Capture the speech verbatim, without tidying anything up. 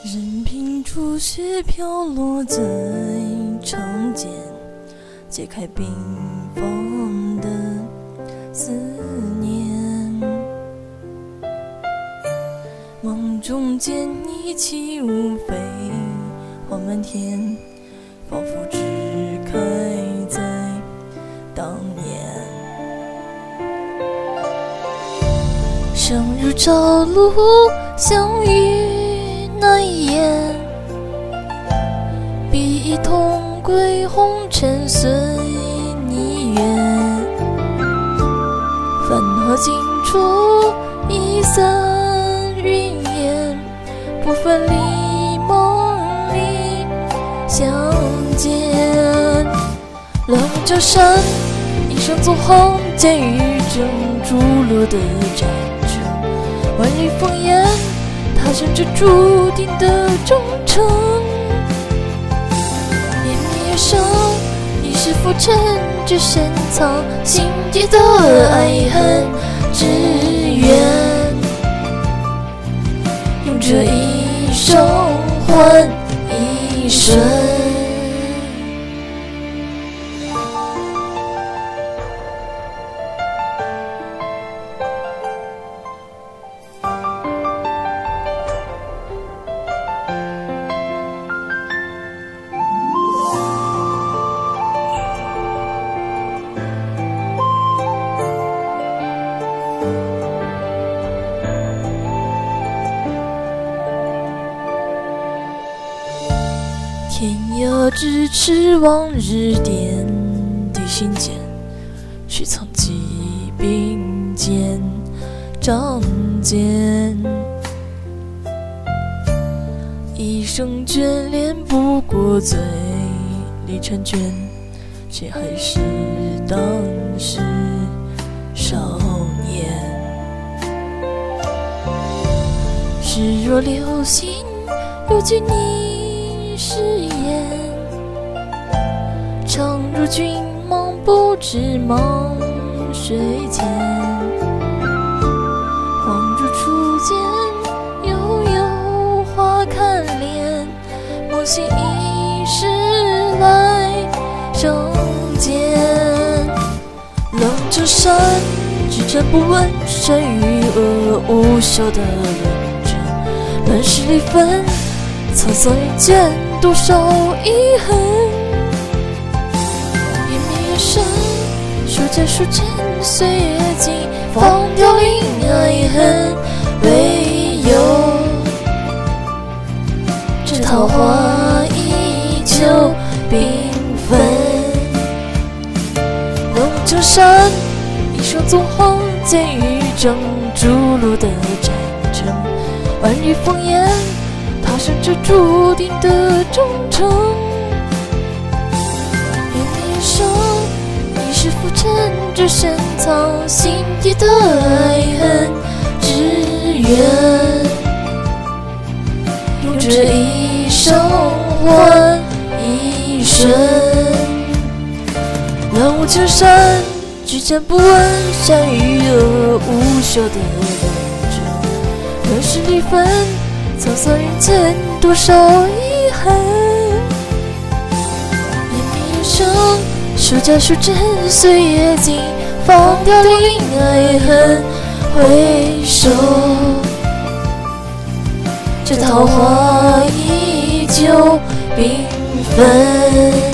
任凭初雪飘落在长剑，解开冰封的思念。梦中见你起舞飞花满天，仿佛只开在当年。生如朝露相遇那一眼，笔同归红尘随你远。繁华尽处一散云烟，不分离梦里相见。冷江山一生纵横，剑与争逐鹿的战争。万里烽烟，踏上这注定的征程。湮灭余生，一世浮沉，只深藏心底的爱恨。只愿用这一生换一生。天涯咫尺，往日点滴心间，许曾几并肩仗剑。一生眷恋，不过醉里婵娟，谁还是当时少年？视若流星，犹记你誓言，常如君梦，不知梦水间。恍如初见，悠悠花看脸，梦醒一世来生见。冷江山，只争不问，善与恶无休的论证。乱世离分，沧桑人间，多少遗憾。湮灭余生，数家数尘，岁月尽，放凋零爱恨。唯有这桃花依旧缤纷。冷江山，一生纵横，剑与争逐鹿的战争。万里烽烟，踏上这注定的征程。湮灭余生，一世浮沉，只深藏心底的爱恨。只愿用这一生换一生。冷江山，只争不问，善与恶无休的论证。乱世离分，沧桑人间，多少遗憾。湮灭余生，数家数针，岁月尽，放凋零爱恨。回首，这桃花依旧缤纷。